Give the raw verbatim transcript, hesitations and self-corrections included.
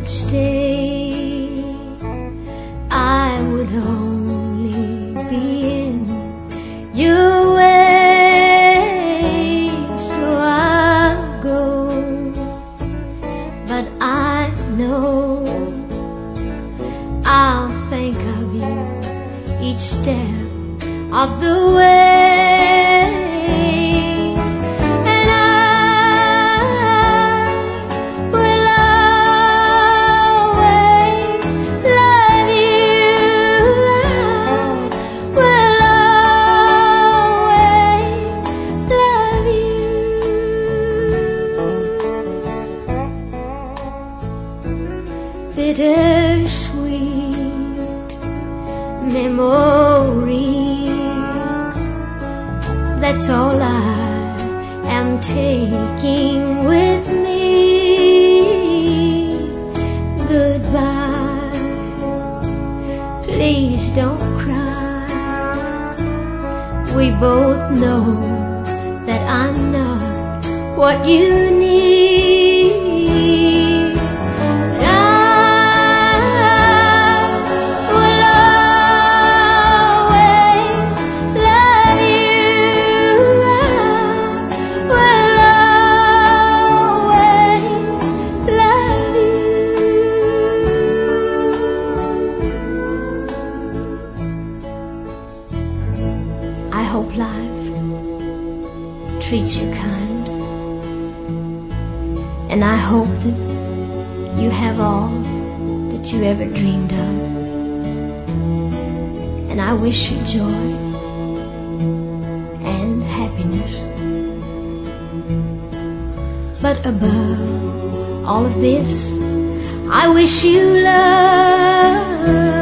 stay, I would only be in your way. So I'll go, but I know I'll think of you each step of the way. And I will always love you. I will always love you. Bittersweet memories, that's all I am taking with me. Goodbye, please don't cry. We both know that I'm not what you need. But I will always love you. I will always love you. I hope life treats you kind, and I hope that you have all that you ever dreamed of. And I wish you joy and happiness. But above all of this, I wish you love.